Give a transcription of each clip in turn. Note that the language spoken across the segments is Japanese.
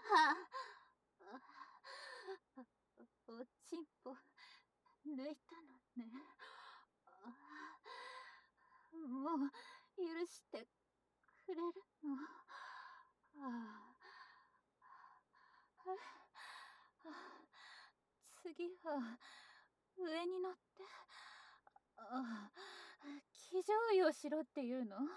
おちんぽ抜いたのね。もう許してくれるの？次は上に乗って騎乗位をしろっていうの？わ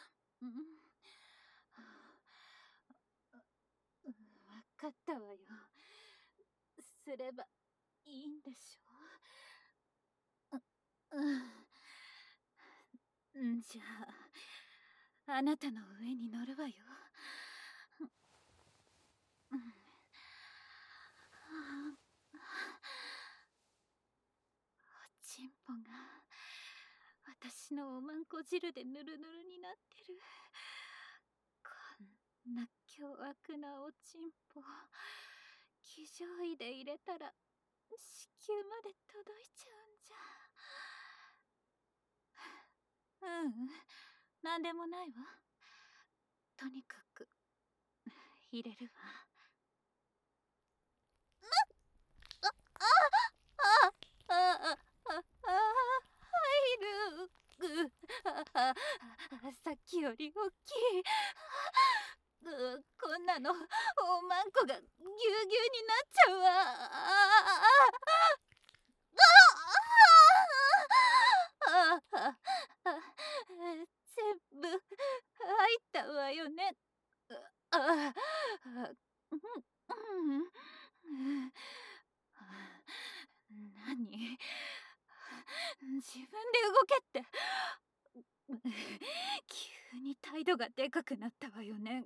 かったわよ。すればいいんでしょ？じゃあ、あなたの上に乗るわよ。おちんぽが私のおまんこ汁でぬるぬるになってる。こんな凶悪なおちんぽ、騎乗位で入れたら子宮まで届いちゃうんじゃ。なんでもないわ。とにかく入れるわ。入る。さっきより大きい。こんなのおまんこがぎゅうぎゅうになっちゃうわ。全部入ったわよね。何？自分で動けって。急に態度がでかくなったわよね。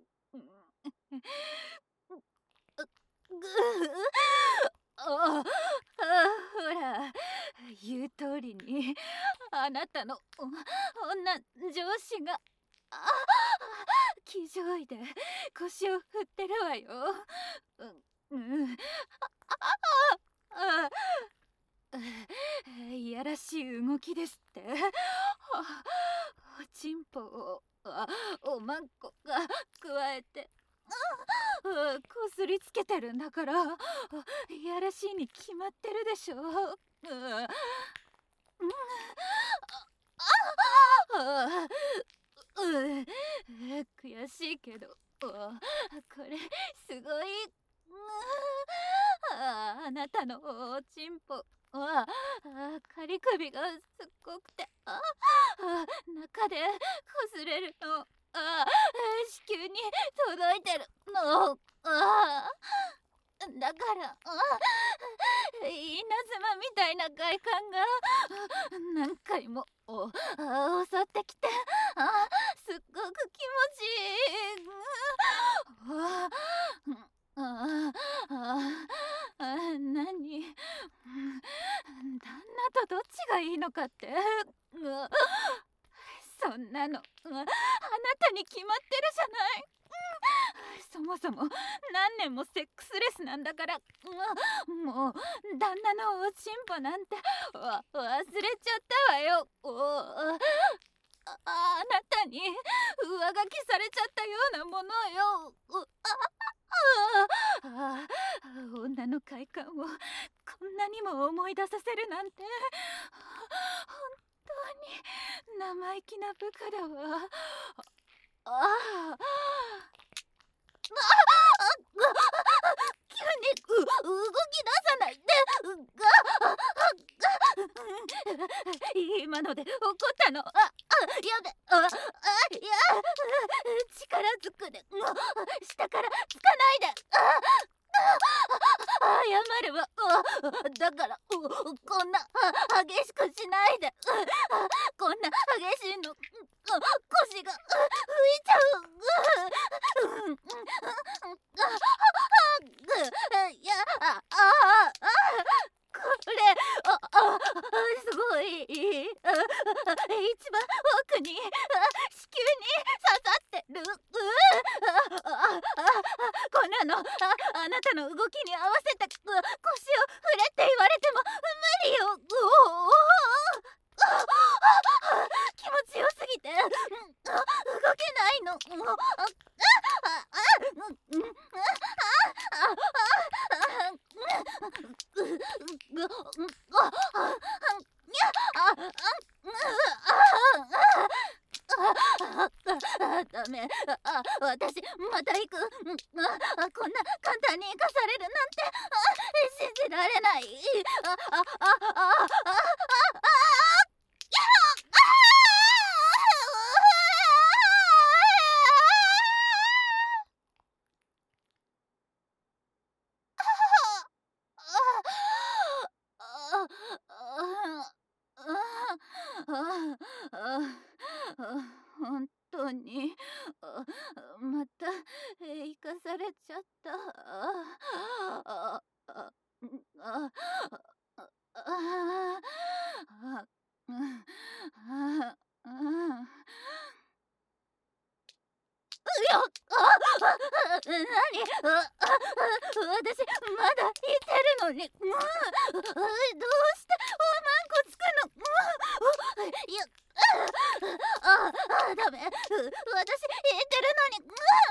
ほら、言う通りにあなたの女上司が騎乗位で腰を振ってるわよ。いやらしい動きですって。おちんぽをおまんこが加えてこすりつけてるんだから、いやらしいに決まってるでしょ。悔しいけどこれすごい。あなたのおちんぽは仮首がすっごくて中でこすれるの。子宮に届いてるの。だから稲妻みたいな快感が何回も襲ってきてすっごく気持ちいい。何？旦那とどっちがいいのかって？そんなのあなたに決まってるじゃない。そもそも何年もセックスレスなんだから。もう旦那のおちんぽなんて忘れちゃったわよ。あなたに上書きされちゃったようなものよ。女の快感をこんなにも思い出させるなんて本当に生意気な部下だわ。急に動き出さないで。今ので怒ったの。やべ。いや、力ずくで下からつかないで。謝るわ。だからこんな激しくしないで。こんな激しいの腰が浮いちゃう。いやこれすごい一番奥に子宮に刺さってる。こんなのあなたの動きに合わせて腰を振れって言われても無理よ。気持ちよすぎて動けないの。 私また行く。こんな簡単に生かされるなんて信じられない。ああああああ本当にまた生かされちゃった。あああいや、なに、私まだいてるのに、どうしておまんこつくの。いや、ダメ、私いてるのに、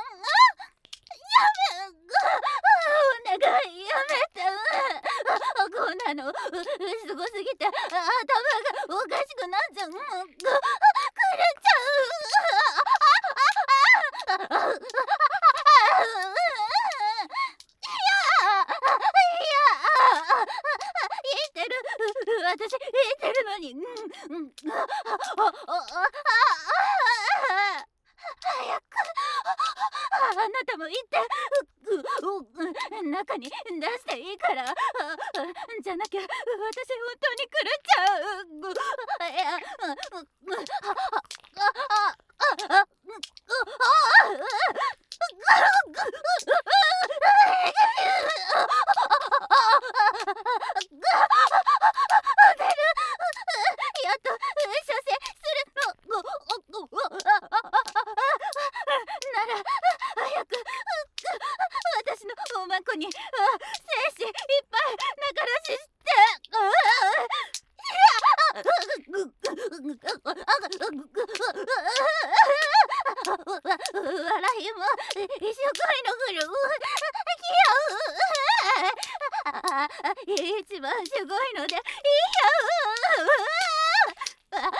お願いやめて。こんなのすごすぎて頭がおかしくなっちゃう。狂っちゃう。私言ってるのに。早くあなたも言って中に出していいから。じゃなきゃ私本当に狂っちゃう。いややっと射精するの。なら早く私のおまんこに精子いっぱい中出しして。笑いも一生懸のぐる一番すごいのでいや行く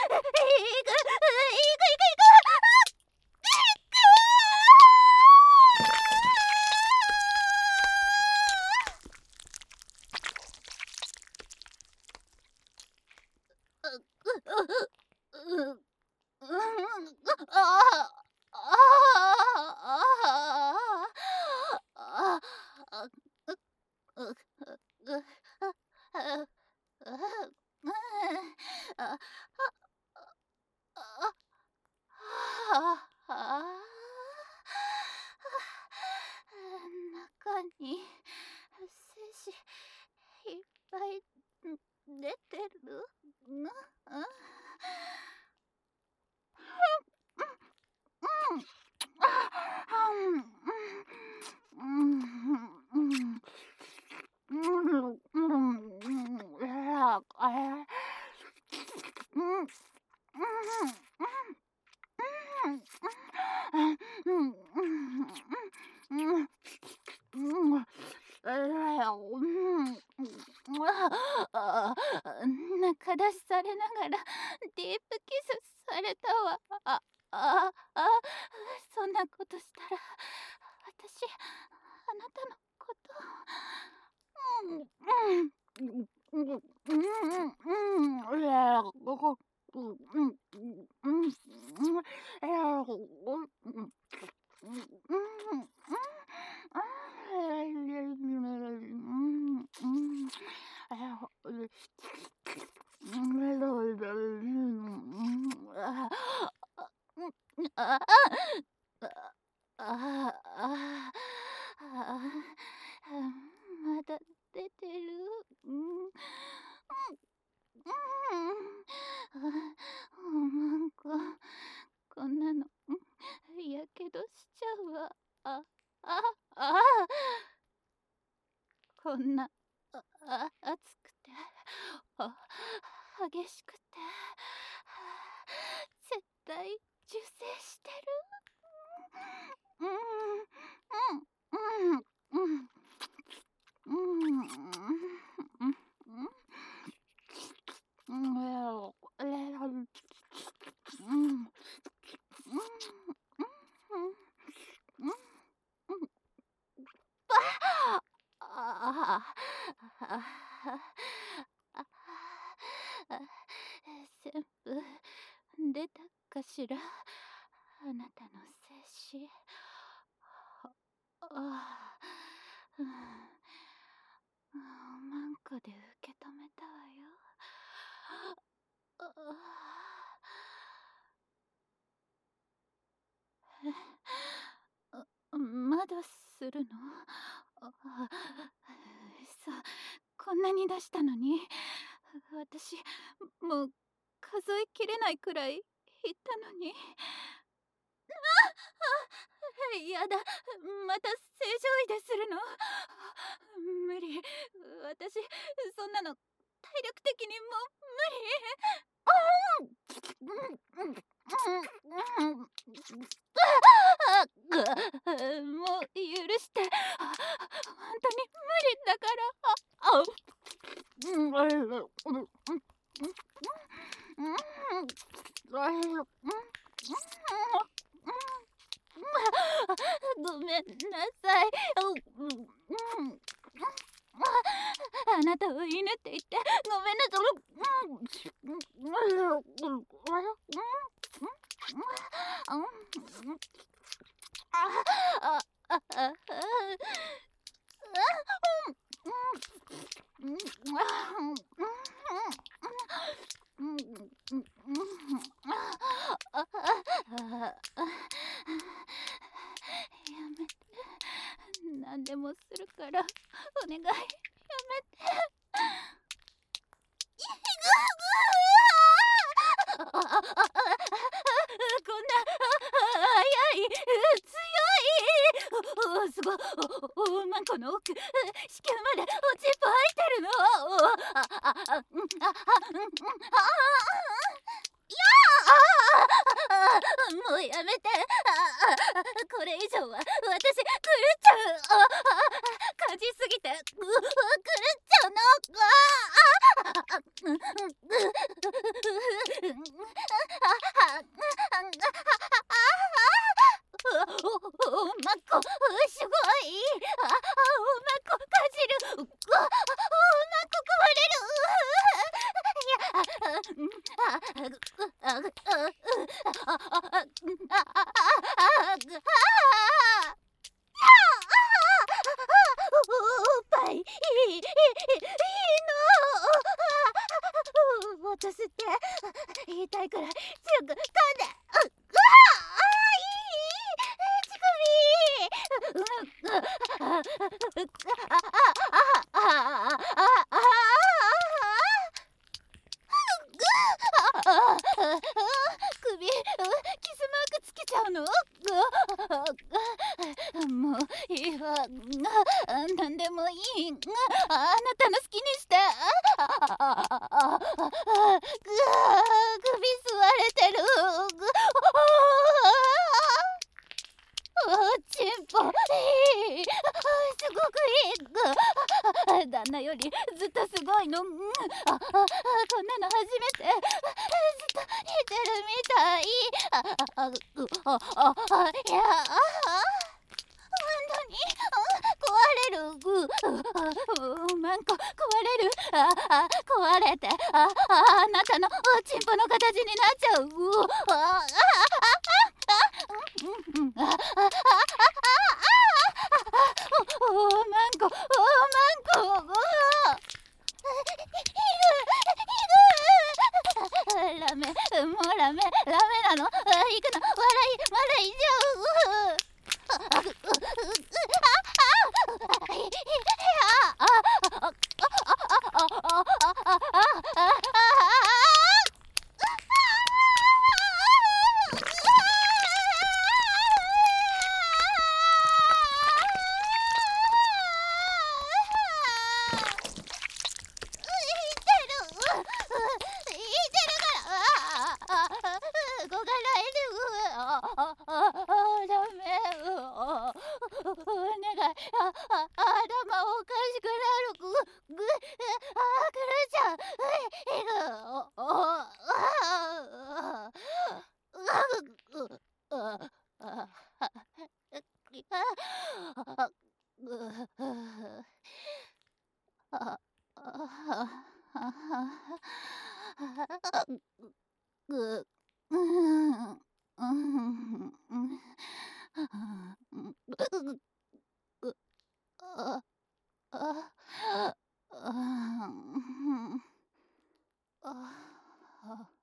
中に精子いっぱい出てる。中出しされながらディープキスされたわ。そんなことしたら私あなたのことまだ出てる。おまんここんなのやけどしちゃうわ。こんな熱くて激しくて絶対受精してる。 あ全部出たかしら、あなたの精子。おまんこで受け止めたわよ。まだするの？さあ、こんなに出したのに。私、もう数えきれないくらい言ったのに。やだ、また正常位でするの？無理。私、そんなの体力的にもう無理。もう許して。本当に無理だから。ごめんなさい。あなたを犬って言ってごめんなさやめて。何でもするからお願い、やめて。こんな早い、強い。すごい。おまんこの奥、子宮までおちんぽ入ってるの。もうやめて。これ以上は私狂っちゃう。感じすぎて狂っちゃうの。おまんこすごい。おまんこかじる。おまんこ壊れる。おっぱいいいの。落とすって言いたいくらい強く噛んで。首、キスマークつけちゃうの？もういいわ。なんでもいい。あなたの好きにして。首吸われてる。チンポいい。すごくいい。旦那よりずっとすごいの。こんなの初めて。ずっと似てるみたい。いや、本当に壊れる。マンコ壊れる。壊れて、あなたのおちんぽの形になっちゃう。マンコ。ラメ、もうラメなの。行くの。笑いじゃう。 うん、うん、うん、うん、あ、あ、あ、うん、あ、あ。